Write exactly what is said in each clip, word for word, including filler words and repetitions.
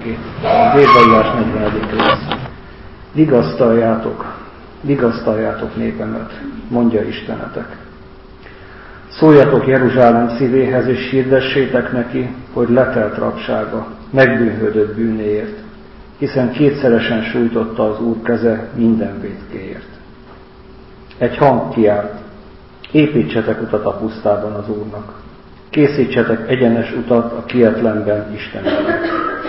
Védvallás negyvenedik rész. Vigasztaljátok, vigasztaljátok népemet, mondja Istenetek. Szóljatok Jeruzsálem szívéhez, és hirdessétek neki, hogy letelt rabsága, megbűnhődött bűnéért, hiszen kétszeresen sújtotta az Úr keze minden vétkéért. Egy hang kiált, építsetek utat a pusztában az Úrnak, készítsetek egyenes utat a kietlenben Istennek.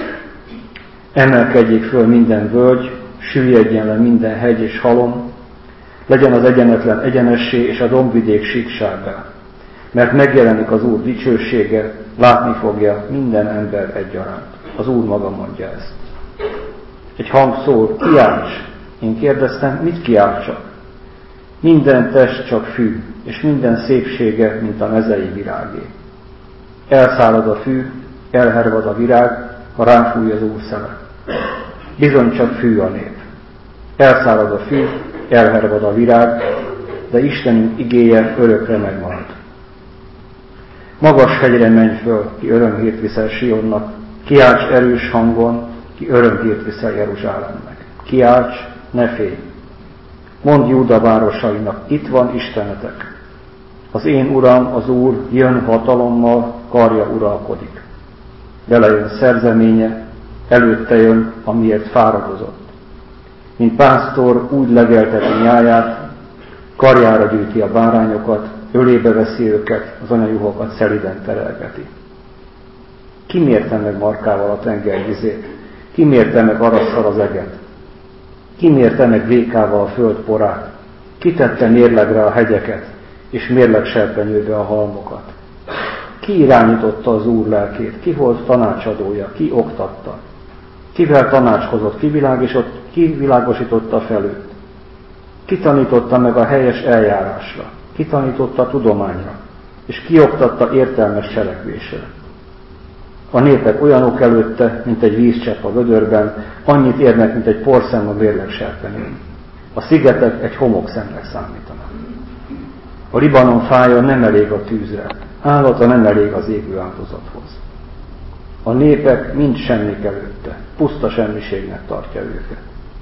Emelkedjék föl minden völgy, süllyedjen le minden hegy és halom, legyen az egyenetlen egyenessé és a dombvidék síksággá, mert megjelenik az Úr dicsősége, látni fogja minden ember egyaránt. Az Úr maga mondja ezt. Egy hang szól, kiálts! Én kérdeztem, mit kiáltsak? Minden test csak fű, és minden szépsége, mint a mezei virágé. Elszárad a fű, elhervad a virág, ha ráfúj az Úr szeme. Bizony csak fű a nép. Elszárad a fű, elhervad a virág, de Istenünk igéje örökre megmarad. Magas hegyre menj föl, ki örömhírt viszel Sionnak, kiálts erős hangon, ki örömhírt viszel Jeruzsálemnek. Kiálts, ne félj! Mondd Júda városainak, itt van Istenetek. Az én Uram, az Úr jön hatalommal, karja uralkodik. Vele jön szerzeménye, előtte jön, amiért fáradozott. Mint pásztor úgy legelteti nyáját, karjára gyűjti a bárányokat, ölébe veszi őket, az anyajuhokat szeliden terelgeti. Ki mérte meg markával a tenger vizét? Ki mérte meg arasszal az eget? Ki mérte meg vékával a föld porát? Ki tette mérlegre a hegyeket, és mérlegserpenyőbe a halmokat? Ki irányította az Úr lelkét? Ki volt tanácsadója? Ki oktatta? Kivel tanácskozott? Kivilágosította fel őt? Ki tanította meg a helyes eljárásra? Ki tanította tudományra? És ki oktatta értelmes cselekvésre? A népek olyanok előtte, mint egy vízcsepp a vödörben, annyit érnek, mint egy porszem a mérlegserpenyőn. A szigetek egy homokszemnek számítanak. A Libanon fája nem elég a tűzre, állata nem elég az égő áldozathoz. A népek mind semmik előtte, puszta semmiségnek tartja őket.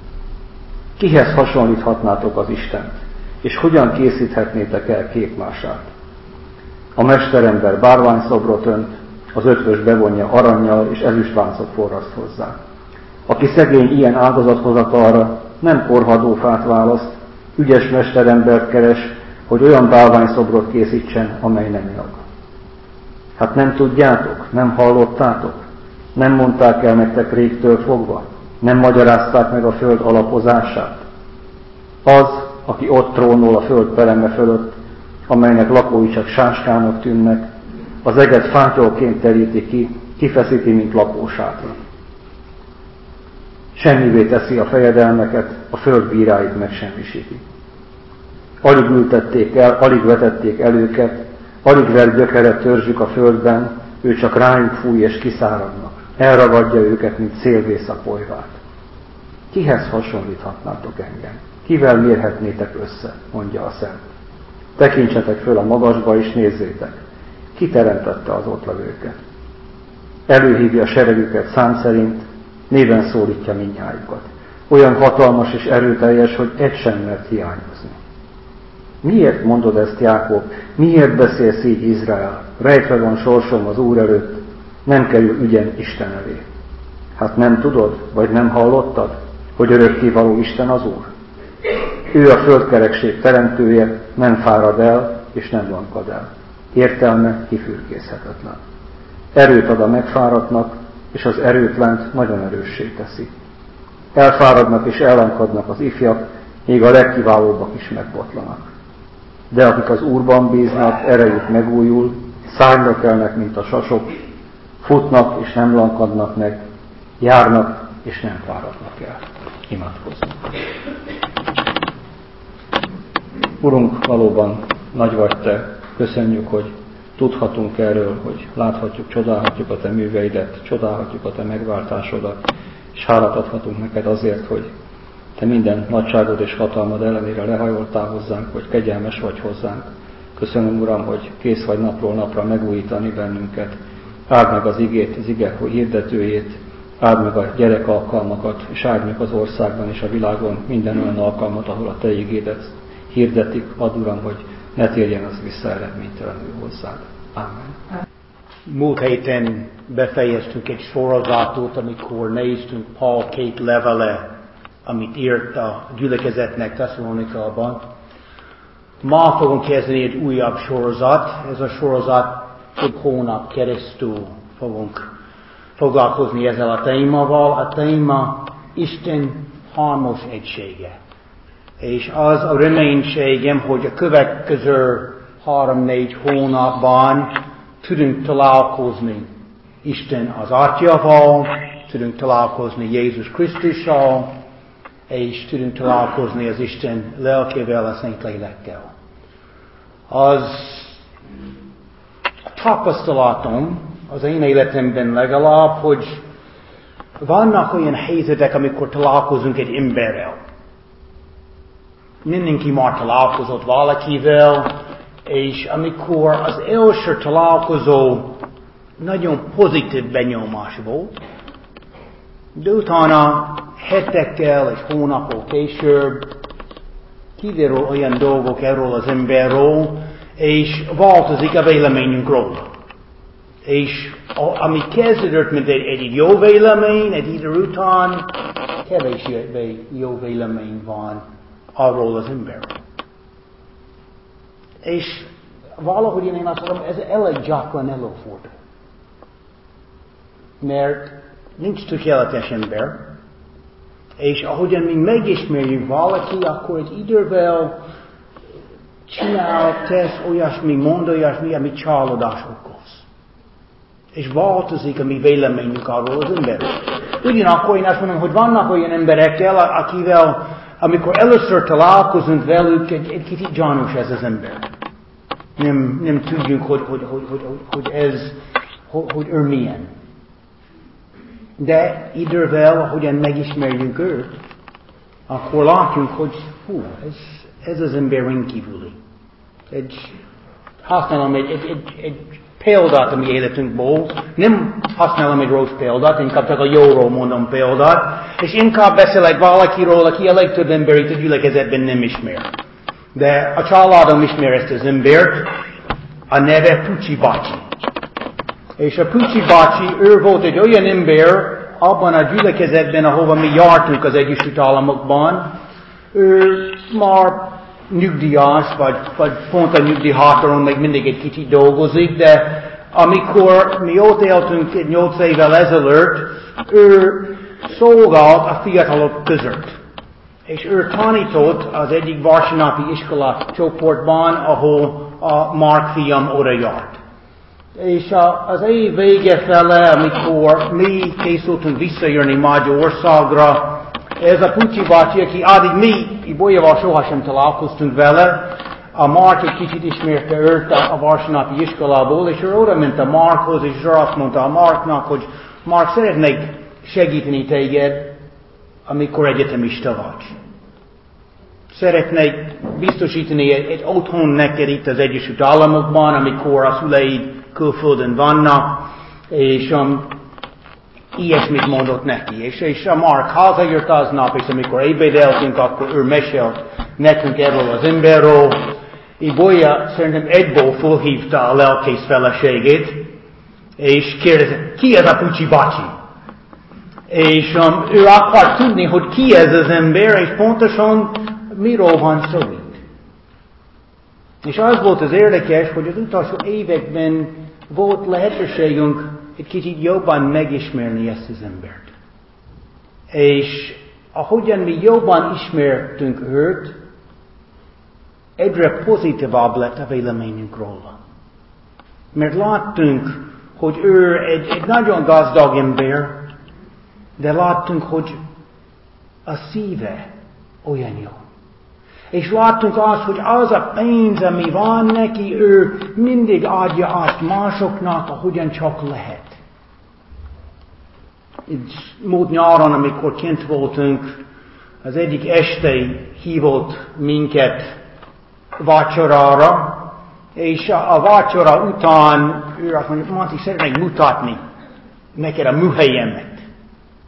Kihez hasonlíthatnátok az Istent, és hogyan készíthetnétek el képmását? A mesterember bárványszobrot önt, az ötvös bevonja arannyal és ezüstláncot forraszt hozzá. Aki szegény ilyen áldozathozatalra nem korhadó fát választ, ügyes mesterembert keres, hogy olyan bálványszobrot készítsen, amely nem nyag. Hát nem tudjátok, nem hallottátok, nem mondták el nektek régtől fogva, nem magyarázták meg a föld alapozását. Az, aki ott trónol a föld pereme fölött, amelynek lakói csak sáskának tűnnek, az eget fátyolként teríti ki, kifeszíti, mint lakósátra. Semmivé teszi a fejedelmeket, a föld bíráit megsemmisíti. Alig ültették el, alig vetették el őket, alig ver gyökere törzsük a földben, ő csak rájuk fúj és kiszáradnak. Elragadja őket, mint szélvész a polyvát. Kihez hasonlíthatnátok engem? Kivel mérhetnétek össze, mondja a Szent. Tekintsetek föl a magasba, és nézzétek. Ki teremtette az ott levőket? Előhívja seregüket szám szerint, néven szólítja mindnyájukat. Olyan hatalmas és erőteljes, hogy egy sem mert hiányozni. Miért mondod ezt, Jákob? Miért beszélsz így, Izrael? Rejtve van sorsom az Úr előtt, nem kerül ügyen Isten elé. Hát nem tudod, vagy nem hallottad, hogy örökkévaló Isten az Úr? Ő a földkerekség teremtője, nem fárad el, és nem lankad el. Értelme kifürkészhetetlen. Erőt ad a megfáradtnak, és az erőtlent nagyon erőssé teszi. Elfáradnak és ellankadnak az ifjak, még a legkiválóbbak is megbotlanak. De akik az Úrban bíznak, erejük megújul, szárnyra kelnek, mint a sasok, futnak és nem lankadnak meg, járnak és nem fáradnak el. Imádkozzunk. Urunk, valóban nagy vagy Te, köszönjük, hogy tudhatunk erről, hogy láthatjuk, csodálhatjuk a Te műveidet, csodálhatjuk a Te megváltásodat, és hálát adhatunk neked azért, hogy Te minden nagyságod és hatalmad ellenére lehajoltál hozzánk, hogy kegyelmes vagy hozzánk. Köszönöm, Uram, hogy kész vagy napról napra megújítani bennünket. Áld meg az igét, az ige hirdetőjét, áld meg a gyerek alkalmakat, és áld meg az országban és a világon minden olyan alkalmat, ahol a Te igédet hirdetik. Add, Uram, hogy ne térjen az vissza eredménytelenül hozzád. Amen. Múlt héten befejeztük egy sorozatot, amikor néztünk Paul két levele, amit írt a gyülekezetnek Tesszalonikában. Ma fogunk kezdeni egy újabb sorozat. Ez a sorozat több hónap keresztül fogunk foglalkozni ezzel a témával. A téma Isten hármas egysége. És az a reménységem, hogy a következő három-négy hónapban tudunk találkozni Isten az Atyával, tudunk találkozni Jézus Krisztussal, és tudunk találkozni az Isten lelkével, a Szentlélekkel. Az tapasztalatom az én életemben legalább, hogy vannak olyan helyzetek, amikor találkozunk egy emberrel. Mindenki már találkozott valakivel, és amikor az első találkozó nagyon pozitív benyomás volt, de utána hetekkel és hónapok később kiderül olyan dolgok erről az emberről, és változik a véleményünk róla. És a, ami kezdődött, mint egy, egy jó vélemény, egy idő után kevésbé jó vélemény van arról az emberről. És valahogy én azt mondom, ez elég gyakran előfordul. Mert nincs tökéletes ember, és ahogyan mi megismerjük valaki, akkor egy idővel csinál, tesz olyasmi, mond olyasmi, ami csalódás okoz. És változik a mi véleményünk arról az emberről. Ugyanakkor én azt mondom, hogy vannak olyan emberekkel, akivel, amikor először találkozunk velük, egy, egy kicsit gyanús ez az ember. Nem, nem tudjuk, hogy, hogy, hogy, hogy, hogy ez, hogy, hogy ő milyen. De idővel, ahogyan megismerjük őt, akkor látjuk, hogy hú, ez, ez az ember rendkívüli. Egy, használom egy, egy, egy, egy példát a mi életünkból, nem használom egy rossz példát, inkább csak a jóról mondom példát, és inkább beszélek valakiről, aki a legtöbb embert a gyülekezetben nem ismer. De a családom ismer ezt az embert, a neve Pucsi bácsi. És a Pucsi bácsi, ő volt egy olyan ember, abban a gyülekezetben, ahova mi jártunk az Egyesült Államokban, ő már nyugdíjas, vagy, vagy pont a nyugdíjhátoron még mindig egy kicsit dolgozik, de amikor mi ott éltünk egy nyolc évvel ezelőtt, ő szolgált a fiatalok között. És ő tanított az egyik vasárnapi iskola csoportban, ahol a Mark fiam oda járt. És az év vége fele, amikor mi készültünk visszajönni Magyarországra, ez a Pucsi bácsi, aki addig mi Ibolyával sohasem találkoztunk vele, a Mark egy kicsit ismerte őt a vasárnapi iskolából, és ő oda ment a Markhoz, és azt mondta a Marknak, hogy Mark, szeretnék segíteni téged, amikor egyetemista vagy. Szeretnék biztosítani egy, egy otthon neked itt az Egyesült Államokban, amikor a szüleid külföldön vannak, és um, ilyesmit mondott neki. És, és a Mark hazajött aznap, és amikor ebédeltünk, akkor ő mesélt nekünk erről az emberről. Ibolya szerintem egyből felhívta a lelkész feleségét, és kérdezte, ki ez a Pucsi bácsi? És um, ő akart tudni, hogy ki ez az ember, és pontosan miről van szó itt. És az volt az érdekes, hogy az utolsó években volt lehetőségünk egy kicsit jobban megismerni ezt az embert. És ahogyan mi jobban ismertünk őt, egyre pozitívabb lett a véleményünk róla. Mert láttunk, hogy ő egy, egy nagyon gazdag ember, de láttunk, hogy a szíve olyan jó. És láttunk azt, hogy az a pénz, ami van neki, ő mindig adja azt másoknak, ahogyan csak lehet. Így múlt nyáron, amikor kint voltunk, az egyik este hívott minket vacsorára, és a, a vacsora után ő azt mondja, Manti, szeretnék mutatni neked a műhelyemet.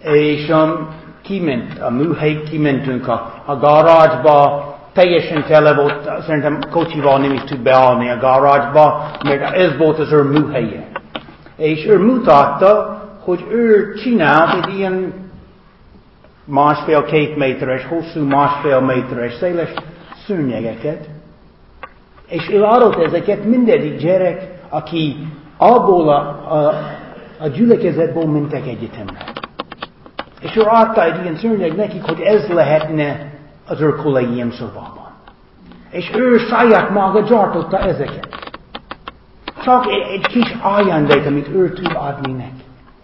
És um, kiment, a műhely kimentünk a, a garázsba, teljesen tele volt, szerintem kocsival nem is tud beállni a garázsba, mert ez volt az ő műhelye. És ő mutatta, hogy ő csinált egy ilyen másfél-két méteres, hosszú másfél méteres, széles szőnyegeket, és ő adott ezeket mindegyik gyerek, aki abból a, a, a gyülekezetből mentek egyetemre. És ő adta egy ilyen szőnyeg nekik, hogy ez lehetne az ő kollégium szobában. És ő saját maga gyártotta ezeket. Csak egy, egy kis ajándék, amit ő tud adni neki.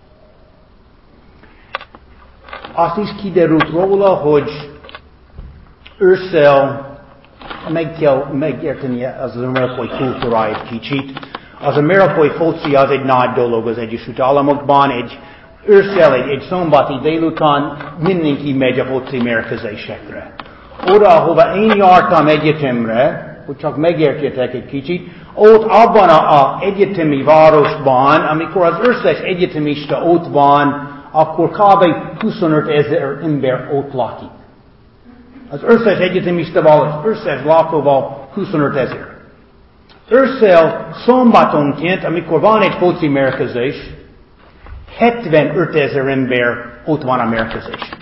Azt is kiderült róla, hogy ősszel meg kell megérteni az amerikai kultúráját kicsit. Az amerikai foci az egy nagy dolog az Egyesült Államokban. Egy ősszel, egy, egy szombati délután mindenki megy a foci mérkőzésekre. Oda, ahova én jártam egyetemre, hogy csak megértjetek egy kicsit, ott abban az egyetemi városban, amikor az összes egyetemista ott van, akkor kb. huszonöt ezer ember ott lakik. Az összes egyetemistával, az összes lakóval huszonöt ezer. Ősszel szombatonként, amikor van egy foci mérkőzés, hetvenöt ezer ember ott van a mérkőzésen.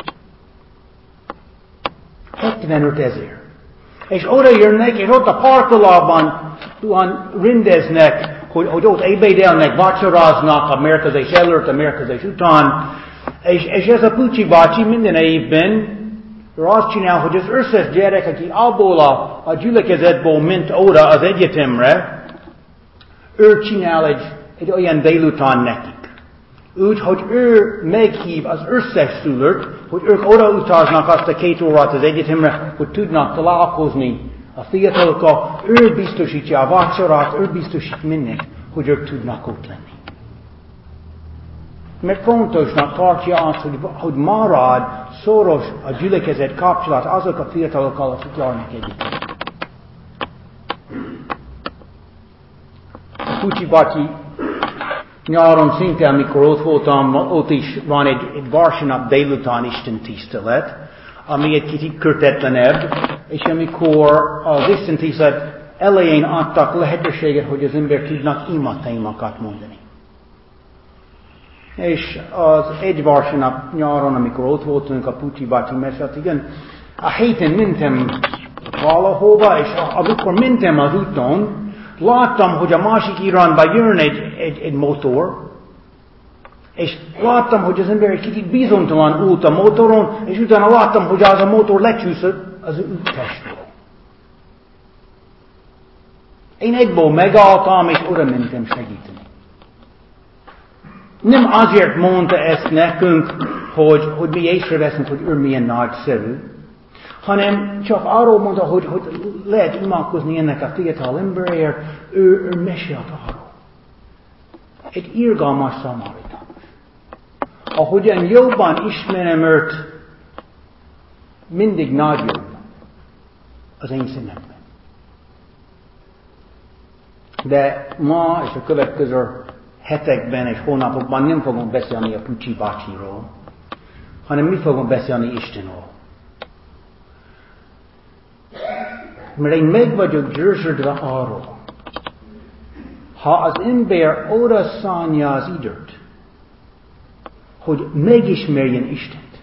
hetvenöt ezer. És oda jönnek, és ott a parkolóban rendeznek, hogy, hogy ott ebédelnek, vacsoráznak a mérkőzés előtt, a mérkőzés után. És, és ez a Pucsi bácsi minden évben ő azt csinál, hogy az összes gyerek, aki abból a, a gyülekezetből ment oda az egyetemre, ő csinál egy, egy olyan délután nekik. Úgy, hogy ő meghív az összes szülőt, hogy ők oda utaznak azt a két órát az egyetemre, hogy tudnak találkozni a fiatalokkal. Ő biztosítja a vacsorát, ő biztosít mindent, hogy ők tudnak ott lenni. Mert fontosnak tartja azt, hogy, hogy marad szoros a gyülekezet kapcsolat azok a fiatalokkal, akik járnak egyetemre. A Pucsi bácsi nyáron szinte, amikor ott voltam, ott is van egy, egy vasárnap délután Isten tisztelet, ami egy kicsit kötetlenebb, és amikor az Isten tisztelet elején adtak lehetőséget, hogy az ember tudnak imatémákat mondani. És az egy vasárnap nyáron, amikor ott voltunk a Pucsi bácsi mesélt, igen, a héten mentem valahova, és amikor mentem az úton, láttam, hogy a másik irányba jön egy, egy, egy motor, és láttam, hogy az ember egy kicsit bizonytalan ült a motoron, és utána láttam, hogy az a motor lecsúszott az úttestről. Én egyből megálltam, és oda mentem segíteni. Nem azért mondta ezt nekünk, hogy, hogy mi észreveszünk, hogy ő milyen nagyszerű, hanem csak arról mondta, hogy, hogy lehet imádkozni ennek a fiatal emberért, ő, ő mesélt arról. Egy irgalmas szamaritáns. Ahogyan jobban ismerem őt, mindig nagyobb az én szememben. De ma és a következő hetekben és hónapokban nem fogom beszélni a Pucsi bácsiról, hanem mi fogom beszélni Istenről. Mert én meg vagyok győződve arról, ha az ember oda szánja az időt, hogy megismerjen Istent,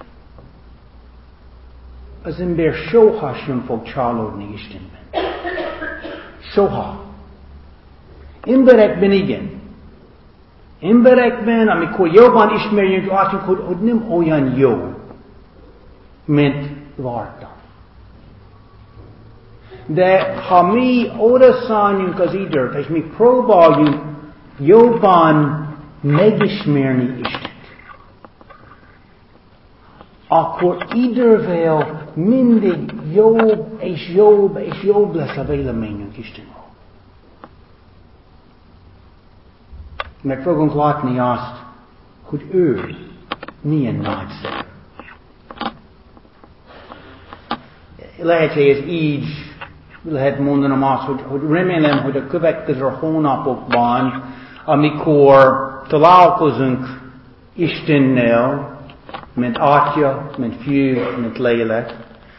az ember soha sem fog csalódni Istenben. Soha. Emberekben igen. Emberekben, amikor jobban ismerjünk, látjuk, hogy, hogy nem olyan jó, mint vártam. De ha mi odaszálljunk az időt, és mi próbáljuk jobban megismerni Istent, akkor idővel mindig jobb és jobb és jobb lesz a véleményünk Istenről. Meg fogunk látni azt, hogy ő milyen nagyszerű. Lehet, hogy ez így lehet mondanom azt, hogy, hogy remélem, hogy a következő hónapokban, amikor találkozunk Istennel, mint Atya, mint Fiú, mint Lélek.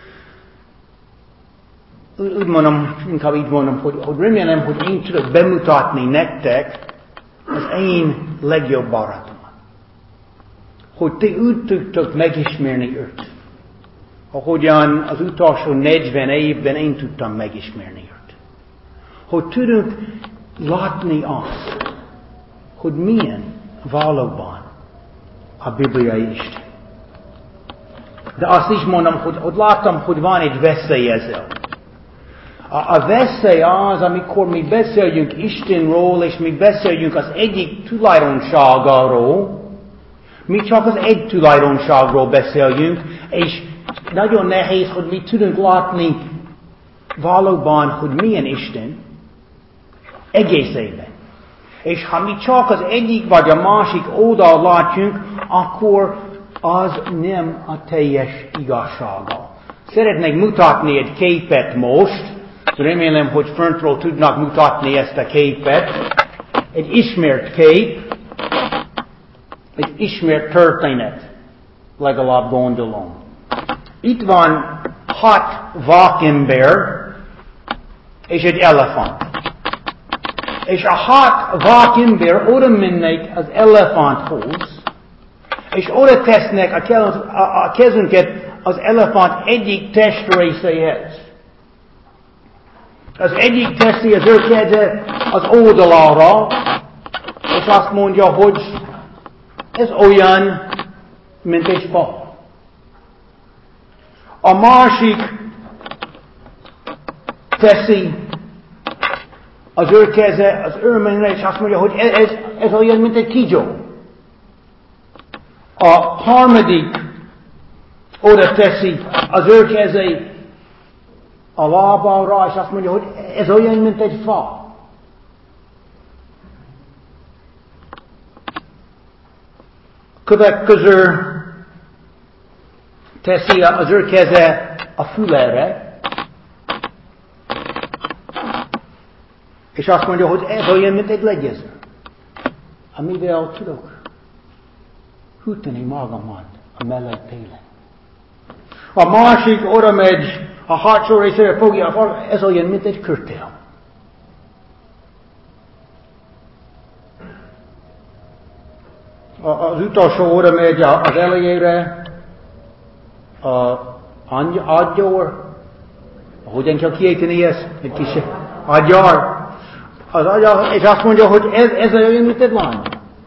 Úgy mondom, inkább így mondom, hogy, hogy remélem, hogy én tudok bemutatni nektek az én legjobb barátomat. Hogy ti úgy tudtok megismerni őt. Ahogyan az utolsó negyven évben én tudtam megismerni őt. Hogy tudunk látni azt, hogy milyen valóban a bibliai Isten. De azt is mondom, hogy, hogy láttam, hogy van egy veszély ezzel. A, a veszély az, amikor mi beszéljünk Istenről, és mi beszéljünk az egyik tulajdonságáról, mi csak az egy tulajdonságról beszéljünk, és nagyon nehéz, hogy mi tudunk látni valóban, hogy milyen Isten egészében. És ha mi csak az egyik vagy a másik oldal látjunk, akkor az nem a teljes igazsága. Szeretnék mutatni egy képet most. Remélem, hogy föntről tudnak mutatni ezt a képet. Egy ismert kép, egy ismert történet, legalább gondolom. Itt van hat vakember és egy elefánt. És a hat vakember oda mennek az elefánthoz, és oda tesznek a, kez, a, a kezünket az elefánt egyik testrészéhez. Az egyik teszi az ő keze az oldalára, és azt mondja, hogy ez olyan, mint egy fa. A másik teszi az ő keze az örményre, és azt mondja, hogy ez, ez olyan, mint egy kígyó. A harmadik oda teszi az ő kezét a lábára, és azt mondja, hogy ez olyan, mint egy fa. Következő teszi az ő keze a fülére, és azt mondja, hogy ez olyan, mint egy legyező, amivel tudok hűteni magamat a meleg télen. A másik oda megy, a hátsó részére fogja a fal, ez olyan, mint egy körtél. Az utolsó oda megy az elejére, a aggyar, hogyan kell kiejteni ezt? Egy kis aggyar. Az aggyar, és azt mondja, hogy ez, ez olyan, mint egy lány.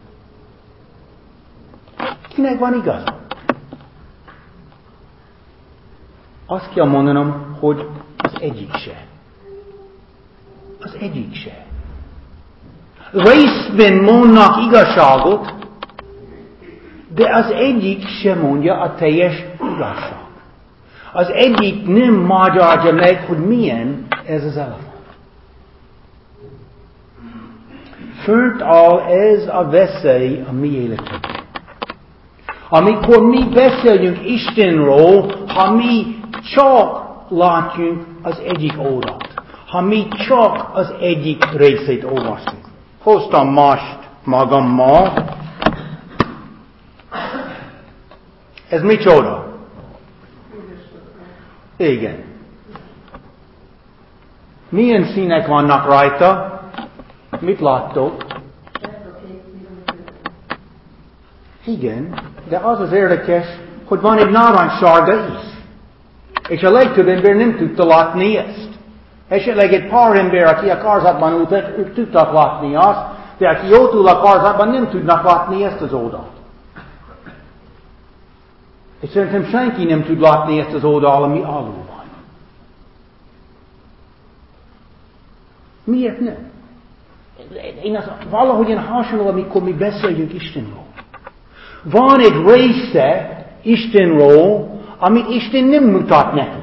Kinek van igaz? Azt kell mondanom, hogy az egyik se. Az egyik se. Részben mondnak igazságot, de az egyik sem mondja a teljes igazság. Az egyik nem magyarázza meg, hogy milyen ez az elefánt. Fönt áll ez a veszély a mi életünkben. Amikor mi beszélünk Istenről, ha mi csak látjunk az egyik oldalt, ha mi csak az egyik részét olvasunk. Hoztam mást magammal. Ez micsoda? Igen. Milyen színek vannak rajta? Mit láttok? Igen, de az az érdekes, hogy van egy narancssárga is. És a legtöbb ember nem tudta látni ezt. Esetleg egy pár ember, aki a karzatban ültek, ők tudtak látni azt, de aki ott ül a karzatban, nem tudnak látni ezt az oldalt. És szerintem senki nem tud látni ezt az oldalt, ami alul van. Miért nem? Én az valahogyan hasonló, amikor mi beszéljünk Istenről. Van egy része Istenről, amit Isten nem mutat nekünk.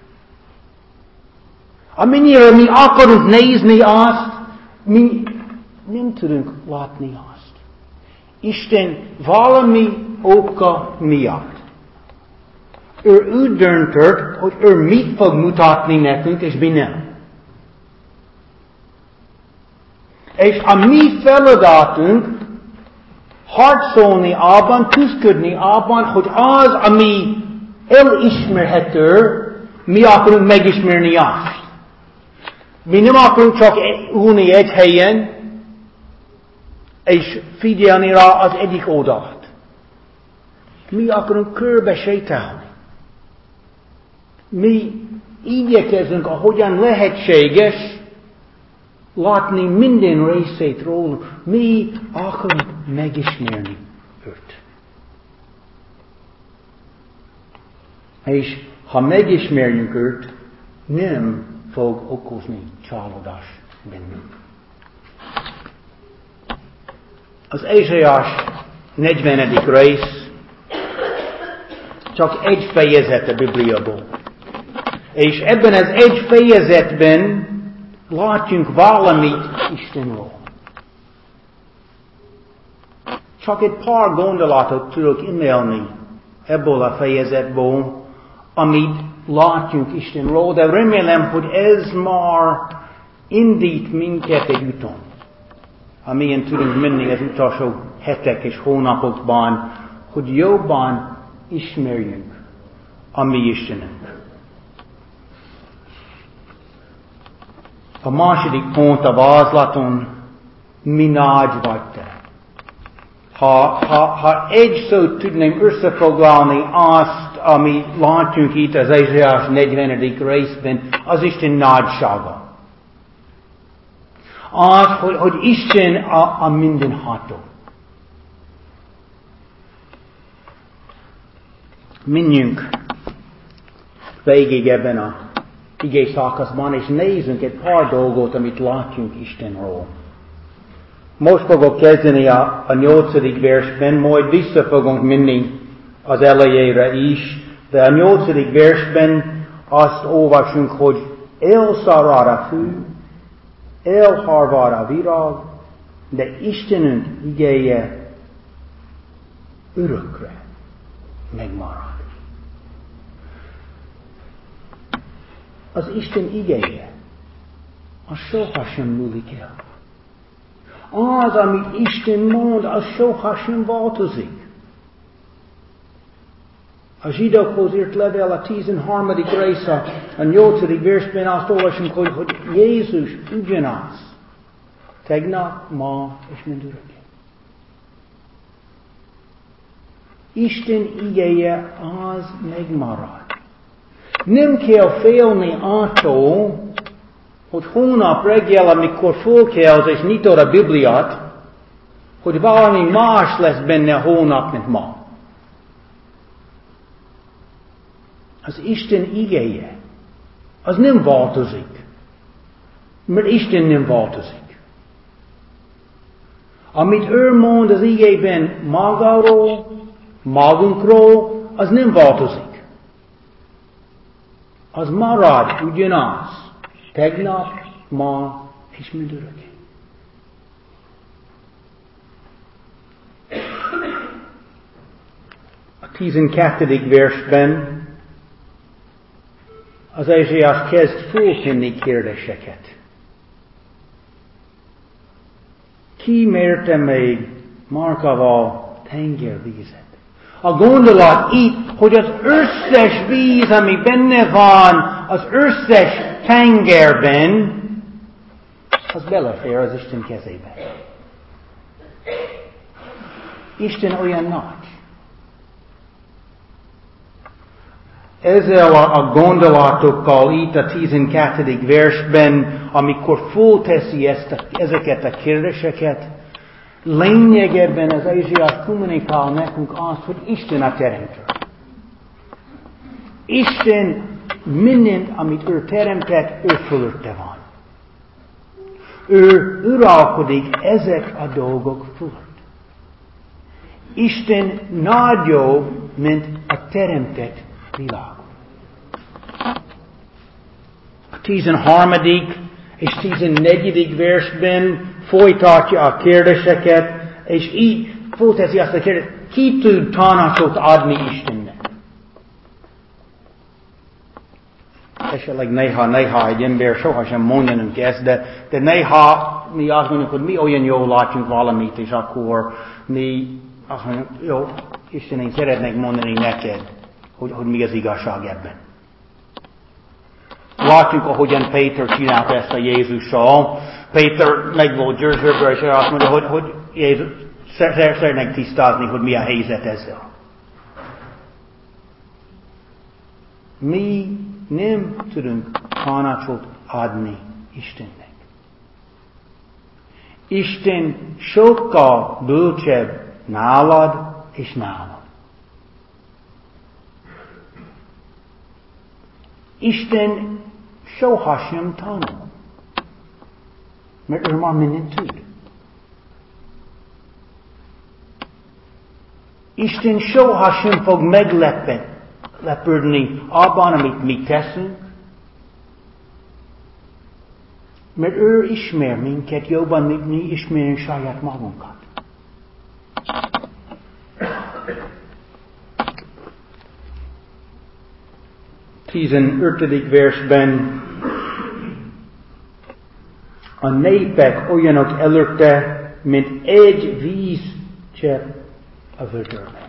Amennyire mi akarunk nézni azt, mi nem tudunk látni azt. Isten valami oka miatt. Ő úgy döntött, hogy ő mit fog mutatni nekünk, és mi nem. És a mi feladatunk, harcolni abban, küzdködni abban, hogy az, ami elismerhető, mi akarunk megismerni azt. Mi nem akarunk csak ülni egy helyen, és figyelni rá az egyik oldalt. Mi akarunk körbe sétálni. Mi igyekezünk, ahogyan lehetséges, látni minden részét róla. Mi akarunk megismerni őt. És ha megismerjük őt, nem fog okozni csalódás bennünk. Az Ézsaiás negyvenedik rész csak egy fejezet a Bibliából. És ebben az egy fejezetben látjunk valamit Istenről. Csak egy pár gondolatot tudok emelni ebből a fejezetből, amit látjunk Istenről, de remélem, hogy ez már indít minket egy úton, amilyen tudunk menni az utolsó hetek és hónapokban, hogy jobban ismerjünk a mi Istenünk. A második pont a vázlaton, mi nagy vagy te. Ha, ha, ha egy szót tudném összefoglalni azt, ami látjuk itt az Ézsaiás negyvenedik részben, az Isten nagysága. Az, hogy, hogy Isten a, a mindenható. Menjünk végig ebben a igé szakaszban, és nézzünk egy pár dolgot, amit látjunk Istenről. Most fogok kezdeni a, a nyolcadik versben, majd vissza fogunk menni az elejére is, de a nyolcadik versben azt olvasunk, hogy elszárad a fű, elharvad a virág, de Istenünk igéje örökre megmarad. Az Isten igéje, az sohasem múlik el. Az, amit Isten mond, az sohasem változik. A zsidókhoz írt levél a tizenharmadik része, a nyolcadik versben azt olvasunk, hogy, hogy Jézus ugyanaz. Tegnap, ma és mindörökké. Isten igéje az megmarad. Nem kell félni attól, hogy hónap reggel, amikor fölkelsz és nyitod a Bibliát, hogy valami más lesz benne hónap, mint ma. Az Isten igéje, az nem változik, mert Isten nem változik. Amit ő mond az igében magáról, magunkról, az nem változik. Az marad ugyanaz, tegnap, ma és mindörökké. A tizenkettedik versben az Ézsaiás kezd föltenni kérdéseket. Ki mérte még Markával tengervízet? A gondolat itt, hogy az összes víz, ami benne van, az összes tengerben, az belefér az Isten kezébe. Isten olyan nagy. Ezzel a gondolatokkal itt a tizenkettedik versben, amikor fölteszi ezt a, ezeket a kérdéseket, lényegében az Ézsaiás kommunikál nekünk azt, hogy Isten a teremtő. Isten mindent, amit ő teremtett, ő fölötte van. Ő uralkodik ezek a dolgok fölött. Isten nagyobb, mint a teremtett világ. A tizenharmadik és tizennegyedik versben folytatja a kérdéseket, és így fölteszi azt a kérdést, ki tud tanácsot adni Istennek? Esetleg néha-néha egy ember sohasem mondanunk ezt, de, de néha mi azt mondjuk, hogy mi olyan jól látjunk valamit, és akkor mi azt mondjuk, jó, Isten, én szeretnék mondani neked, hogy, hogy mi az igazság ebben. Látjuk, ahogyan Péter csinálta ezt a Jézussal. Péter meg volt győződve, és azt mondja, hogy, hogy Jézus szeretnék tisztázni, hogy mi a helyzet ezzel. Mi nem tudunk tanácsot adni Istennek. Isten sokkal bölcsebb nálad és nálam. Isten soha sem tanul, mert ő már mindent tud. Isten soha sem fog meglepődni abban, amit mi teszünk, mert ő ismer minket jobban, mint mi ismerünk saját magunkat. tizenötödik versben a népek olyanok előtte, mint egy vízcsepp a vödörben.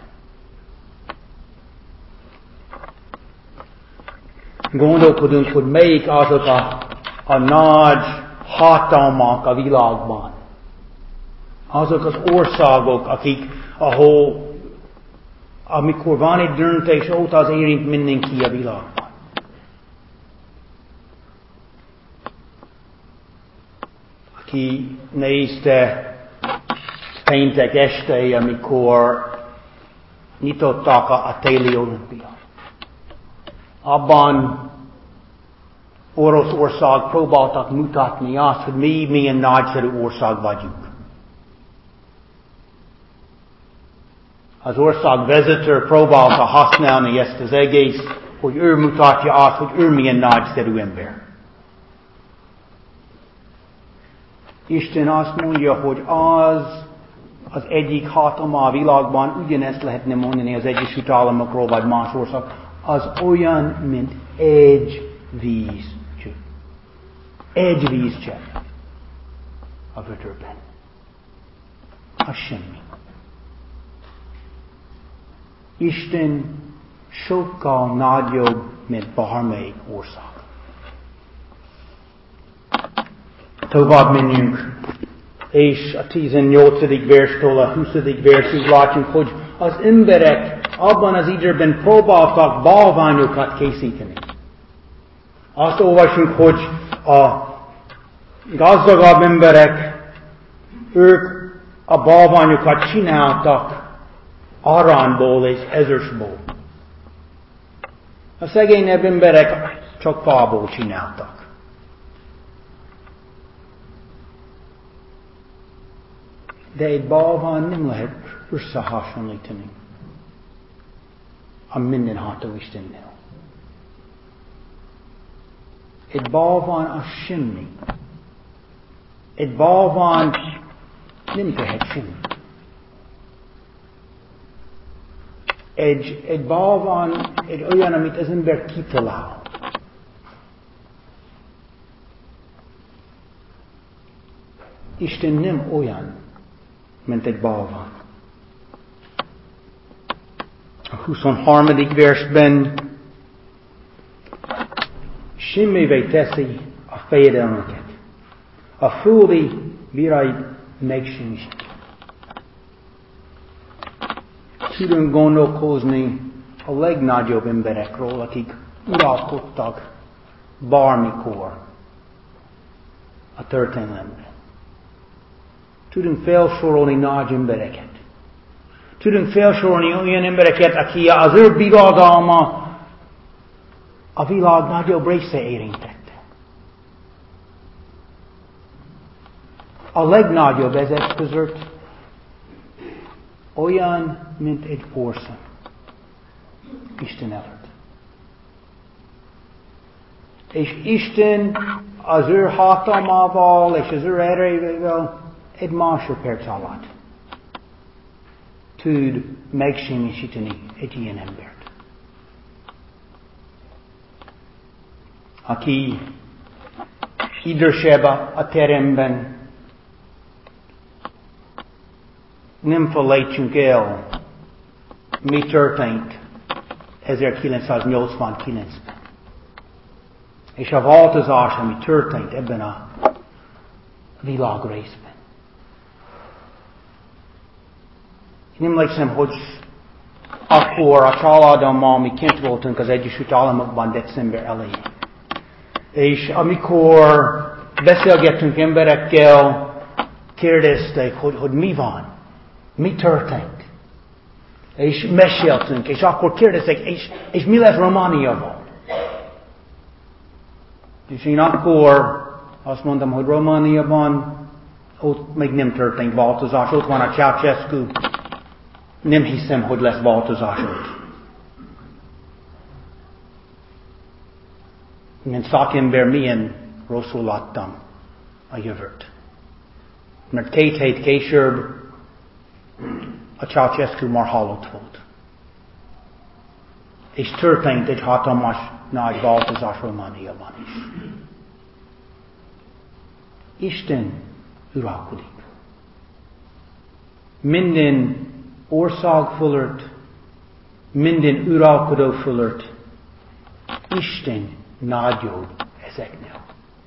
Gondolkodunk, hogy melyik azok a, a nagy hatalmak a világban. Azok az országok, akik, ahol, amikor van egy döntés, ott az érint mindenki a világban. Aki nézte péntek este, amikor nyitották a, a téli olimpia. Abban Oroszország próbáltak mutatni azt, hogy mi milyen nagyszerű ország vagyunk. Az ország vezető próbálta használni ezt az egész, hogy ő mutatja azt, hogy ő milyen nagyszerű ember. Isten azt mondja, hogy az az egyik hatalma a világban, ugyanezt lehetne mondani az Egyesült Államokról, vagy más ország, az olyan, mint egy vízcsepp. Egy vízcsepp a vödörben. Az semmi. Isten sokkal nagyobb, mint bármelyik ország. Tovább menjünk, és a tizennyolcadik verstől a huszadik versig látjuk, hogy az emberek abban az időben próbáltak bálványokat készíteni. Azt olvasjuk, hogy a gazdagabb emberek, ők a bálványokat csináltak aranyból és ezüstből. A szegényebb emberek csak fából csináltak. De egy bálvány nem lehet összehasonlítani a mindenható Istennel. Egy bálvány az semmi. Egy bálvány nem tehet semmi. Egy, egy bálvány egy olyan, amit az ember kitalál. Isten nem olyan, mint egy bálvány. A huszonharmadik versben semmivé teszi a fejedelmeket. A földi virág megsemmisíti. Tudunk gondolkozni a legnagyobb emberekről, akik uralkodtak bármikor a történelemben. Tudunk felsorolni nagy embereket. Tudunk felsorolni olyan embereket, aki az ő birodalma a világ nagyobb része érintette. A legnagyobb ezek között olyan, mint egy porszem Isten előtt. És Isten az ő hatalmával és az ő erejével egy másodperc alatt tud megsemmisíteni egy ilyen embert. Aki idősebb a teremben, nem felejtsünk el, mi történt ezerkilencszáznyolcvankilencben. És a változás, ami történt ebben a világrészben. Én emlékszem, hogy akkor a családommal mi kint voltunk az Egyesült Államokban december elején. És amikor beszélgettünk emberekkel, kérdezték, hogy, hogy mi van, mi történt. És meséltünk, és akkor kérdezték, és, és mi lesz Romániával? És én akkor azt mondtam, hogy Romániában ott még nem történt változás, ott van a Ceausescu, nem hiszem, hogy lesz változás ott. Mint szakember milyen rosszul láttam a jövőt. Mert két hét később a Ceausescu már halott volt. És történt egy hatalmas nagy változás Romániában is. Isten uralkodik. Minden ország fölött, minden uralkodó fölött Isten nagyobb ezeknél.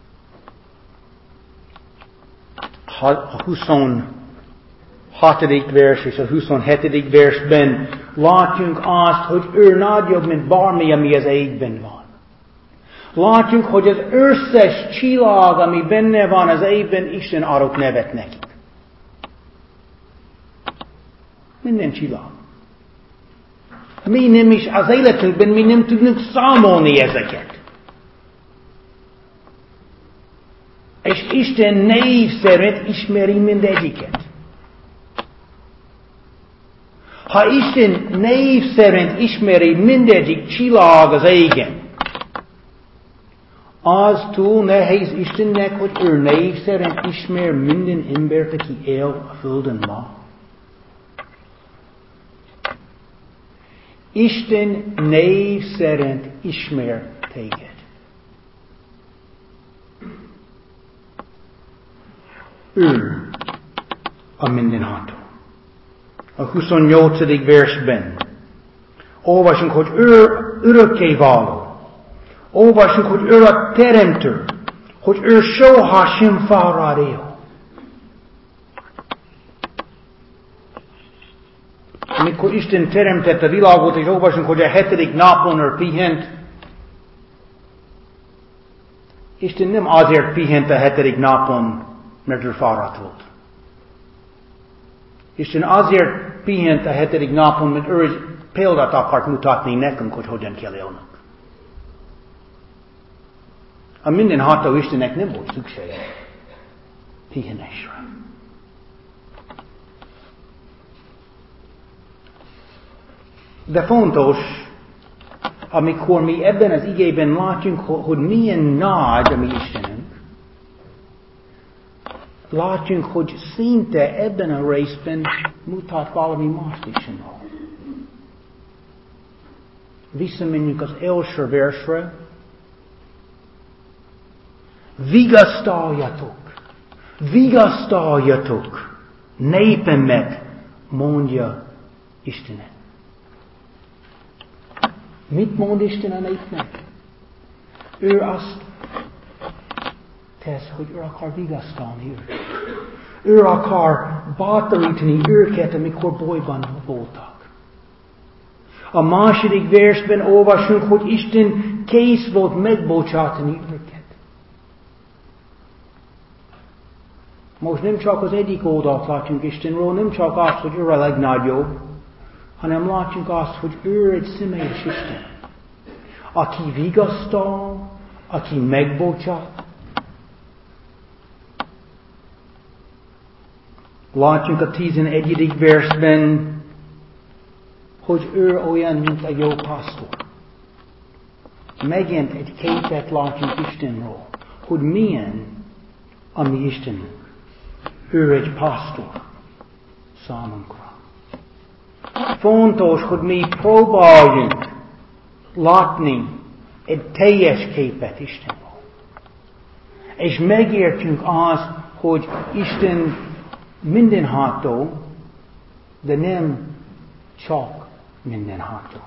A huszonhatodik vers és a huszonhetedik versben látjunk azt, hogy ő nagyobb, mint bármi, ami az égben van. Látjuk, hogy az összes csillag, ami benne van az égben, Isten adott nevet nekik. Minden csillag. Mi nem is az életünkben, mi nem tudunk számolni ezeket. És Isten név szerint ismeri mindegyiket. Ha Isten név szerint ismeri mindegyik csillag az égen, az túl nehéz Istennek, hogy ő név szerint ismer minden embert, aki él a földön ma. Isten név szerint ismer téged. Ő a mindenható. A huszonnyolcadik versben olvasunk, hogy ő örökkévaló. Olvasunk, hogy ő a teremtő, hogy ő soha sem fárad el. Amikor Isten teremtette a világot, és olvasunk, hogy a hetedik napon ő pihent, Isten nem azért pihent a hetedik napon, mert ő fáradt volt. Isten azért pihent a hetedik napon, mert ő példát akart mutatni nekünk, hogy hogyan kell élnünk. A mindenható Istennek nem volt szüksége pihenésre. De fontos, amikor mi ebben az igében látjunk, hogy milyen nagy a mi Istenünk, látjunk, hogy szinte ebben a részben mutat valami más Istenről. Visszamenjünk az első versre. Vigasztaljatok, vigasztaljatok népemet, mondja Istenet. Mit mond Isten a népnek? Ő azt tesz, hogy ő akar vigasztalni őket. Ő akar bátorítani őket, amikor bajban voltak. A második versben olvasunk, hogy Isten kész volt megbocsátani őket. Most nem csak az egyik oldalt látjunk Istenről, nem csak azt, hogy ő a legnagyobb, hanem látjunk azt, hogy ő egy személyes Isten, aki vigasztal, aki megbocsát. Látjunk a tizenegyedik versben, hogy ő olyan, mint a jó pásztor. Megint egy képet látjunk Istenről, hogy milyen a mi Istenünk. Ő egy pásztor számunkra. Fontos, hogy mi próbáljunk látni egy teljes képet Istenről. És megértjünk azt, hogy Isten mindenható, de nem csak mindenható.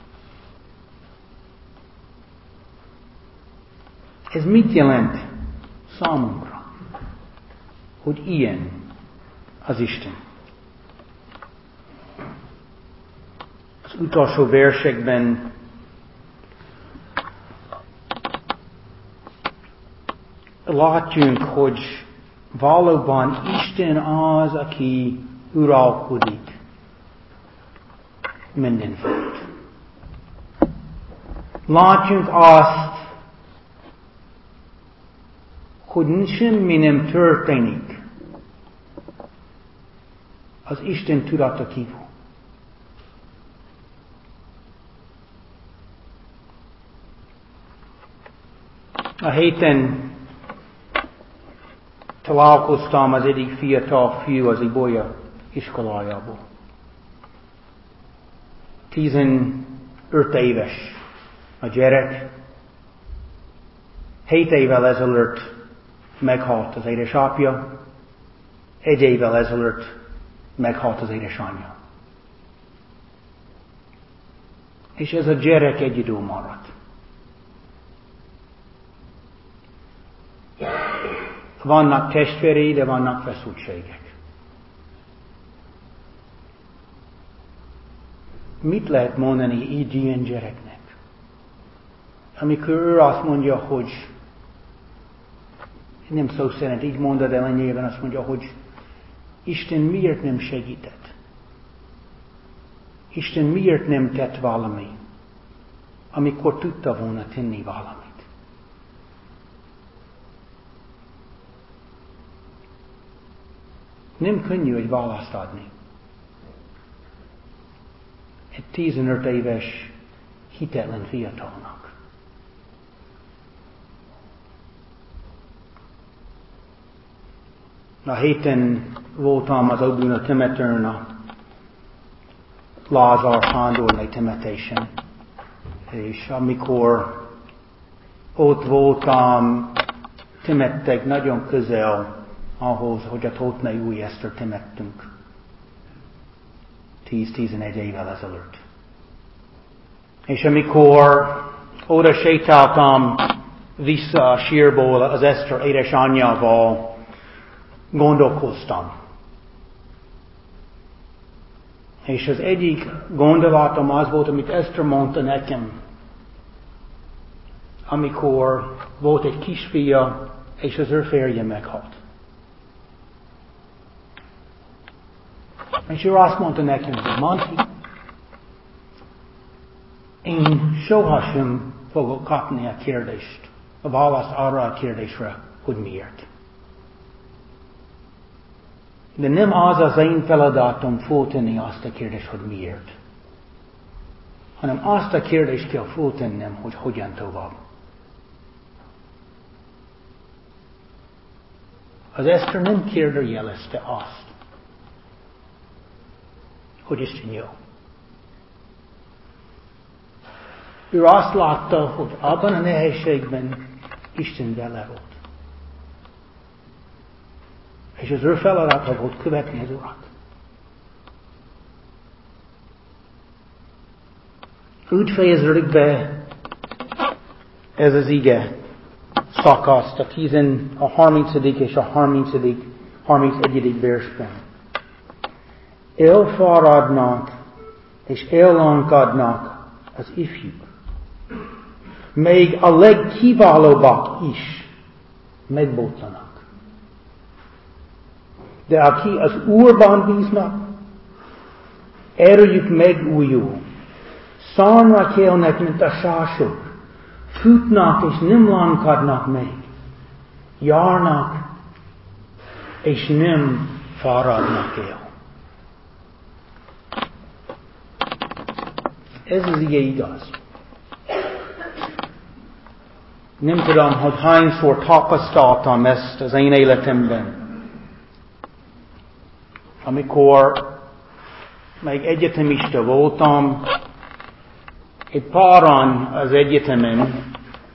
Ez mit jelent számunkra, hogy ilyen az Isten? Az utolsó versekben látjunk, hogy valóban Isten az, aki uralkodik mindenfélt. Látjunk azt, hogy semmi nem történik az Isten tudata kívül. A héten találkoztam az egyik fiatal fiú az Ibolya iskolájából. Tizenöt éves a gyerek. Hét évvel ezelőtt meghalt az édesapja, egy évvel ezelőtt meghalt az édesanyja. És ez a gyerek egyedül maradt. Vannak testvérei, de vannak feszültségek. Mit lehet mondani így ilyen gyereknek? Amikor ő azt mondja, hogy nem szó szerint így mondod, de lényegében azt mondja, hogy Isten miért nem segített? Isten miért nem tett valami, amikor tudta volna tenni valamit? Nem könnyű egy választ adni. Egy tizenöt éves hitetlen fiatalnak. A héten voltam az Óbuna temetőn, a Lázár Sándorné temetésen, és amikor ott voltam, temettek nagyon közel ahhoz, hogy a Tótnai Új Eszter temettünk tíz-tizenegy évvel ezelőtt. És amikor oda sétáltam vissza a sírból az Eszter édesanyjával, gondolkoztam. És az egyik gondolatom az volt, amit Eszter mondta nekem, amikor volt egy kisfia, és az ő férje meghalt. És ő azt mondta nekem, hogy Monty, én sohasem fogok kapni a kérdést, a választ arra a kérdésre, hogy miért. De nem az az én feladatom föltenni azt a kérdést, hogy miért, hanem azt a kérdést kell föltennem, hogy hogyan tovább. Az Eszter nem kérdőjelezte azt, hogy Isten jó. Ő azt látta, hogy abban a nehézségben Isten vele volt. És az ő feladata volt követni az Urat. Úgy fejeződik be ez az ige szakaszt a, tizen, a harmincadik és a harmincadik, harmincegyedik versben. Elfáradnak és ellankadnak az ifjúk. Még a legkiválóbbak is megbotlanak. De aki az Úrban bíznak, erőjük megújul. Szárnyra kelnek, mint a sások. Futnak és nem lankadnak meg. Járnak és nem fáradnak el. Ez az ige igaz. Nem tudom, hogy hányszor tapasztaltam ezt az én életemben. Amikor még egyetemista voltam, egy páran az egyetemen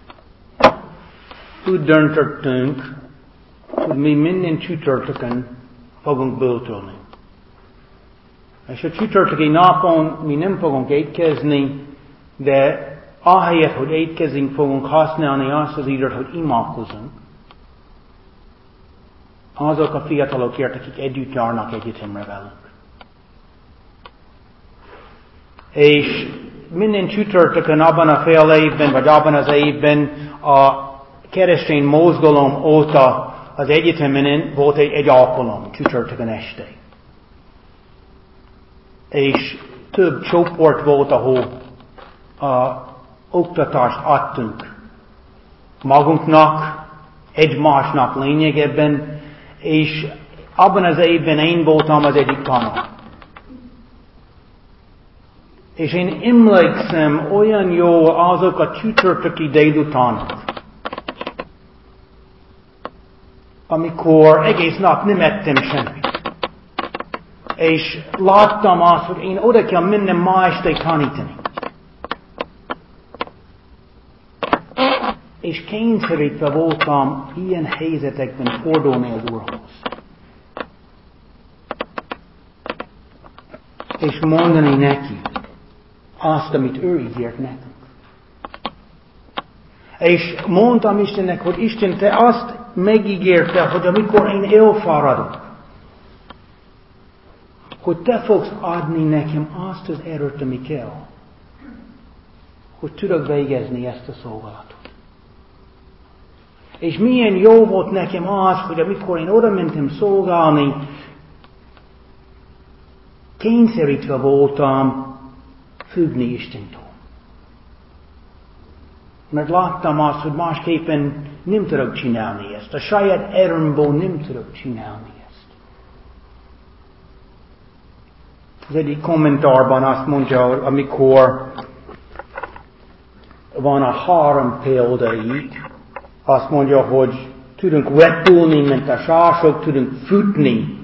úgy döntöttünk, hogy mi minden csütörtökön fogunk böltölni. És a csütörtöki napon mi nem fogunk étkezni, de ahelyett, hogy étkezünk, fogunk használni azt az időt, hogy imádkozunk. Azok a fiatalokért, akik együtt járnak egyetemre velünk. És minden csütörtökön abban a fél évben, vagy abban az évben a keresztény mozgalom óta az egyetemen volt egy, egy alkalom, csütörtökön este. És több csoport volt, ahol a oktatást adtunk magunknak, egymásnak lényegében, és abban az évben én voltam az egyik tanár. És én emlékszem olyan jó azok a csütörtöki délutánok, amikor egész nap nem ettem semmit. És láttam azt, hogy én oda kell mennem ma este tanítani. És kényszerítve voltam ilyen helyzetekben fordulni az Úrhoz. És mondani neki azt, amit ő ígért nekünk. És mondtam Istennek, hogy Isten, te azt megígérte, hogy amikor én elfáradok, hogy te fogsz adni nekem azt az erőt, ami kell, hogy tudok végezni ezt a szolgálatot. És milyen jó volt nekem az, hogy amikor én oda mentem szolgálni, kényszerítve voltam függni Istentől. Mert láttam azt, hogy másképpen nem tudok csinálni ezt. A saját erőmből nem tudok csinálni ezt. Az egyik kommentárban azt mondja, amikor van a három példa így, azt mondja, hogy tudunk repülni, mint a sások, tudunk futni,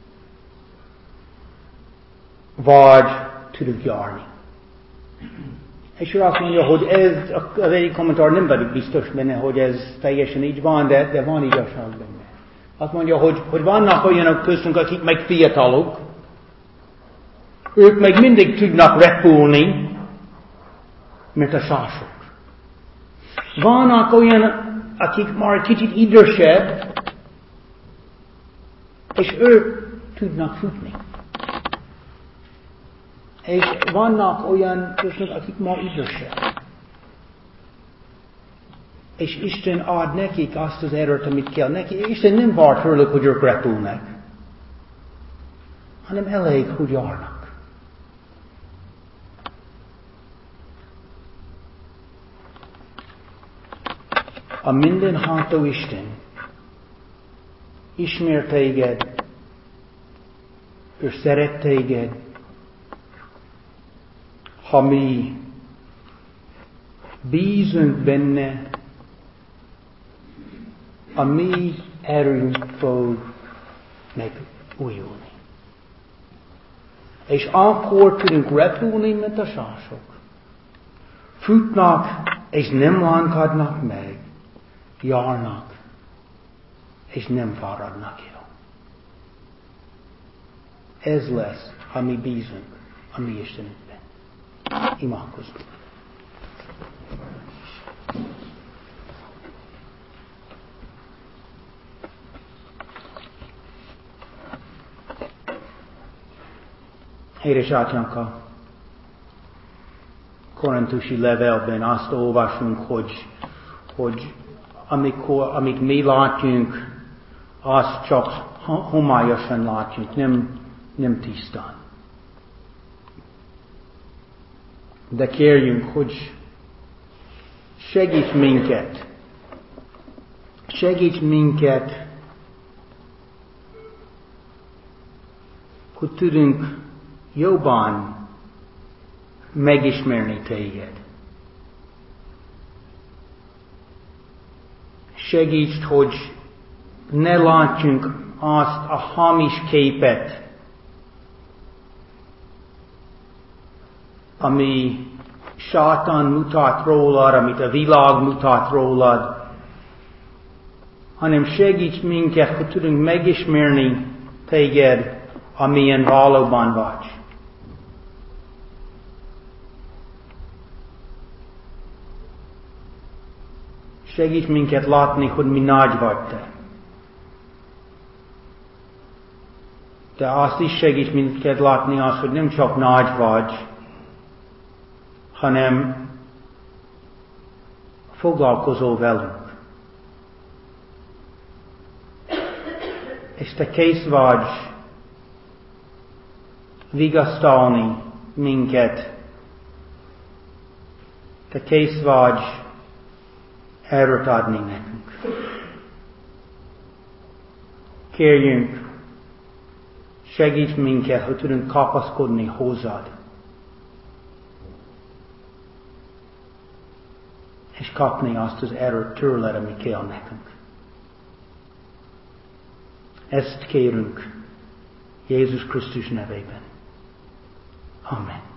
vagy tudunk járni. És ő azt mondja, hogy ez, az egyik kommentár nem vagyok biztos benne, hogy ez teljesen így van, de, de van igazság benne. Azt mondja, hogy, hogy vannak olyanok köztünk, akik meg fiatalok, ők meg mindig tudnak repülni, mint a sások. Vannak olyan, akik már kicsit idősebb, és ők tudnak futni. És vannak olyan köztünk, akik már idősebb. És Isten ad nekik azt az erőt, amit kell. Neki, Isten nem vár tőlük, hogy ők repülnek, hanem elég, hogy járnak. A mindenható Isten ismer téged, ő szeret téged, ha mi bízunk benne, a mi erőnk fog megújulni. És akkor tudunk repülni, mint a sások. Futnak, és nem lankadnak meg. Járnak, és nem fáradnak el. Ez lesz, ha mi bízunk a mi Istenünkben. Imádkozzunk. Édes Atyánk, a korintusi levelben azt olvasunk, hogy, hogy amikor, amit mi látjunk, azt csak homályosan látjunk, nem, nem tisztán. De kérjünk, hogy segíts minket, segíts minket, hogy tudunk jobban megismerni téged. Segíts, hogy ne látjunk azt a hamis képet, ami sátán mutat rólad, amit a világ mutat rólad, hanem segíts minket, hogy tudunk megismerni téged, amilyen valóban vagy. Segíts minket látni, hogy mi nagy vagy Te. De azt is segíts minket látni azt, hogy nem csak nagy vagy, hanem foglalkozol velünk. És Te kész vagy vigasztalni minket. Te kész vagy erőt adni nekünk. Kérjünk, segíts minket, hogy tudunk kapaszkodni hozzád. És kapni azt az erőt tőled, ami kell nekünk. Ezt kérünk Jézus Krisztus nevében. Amen.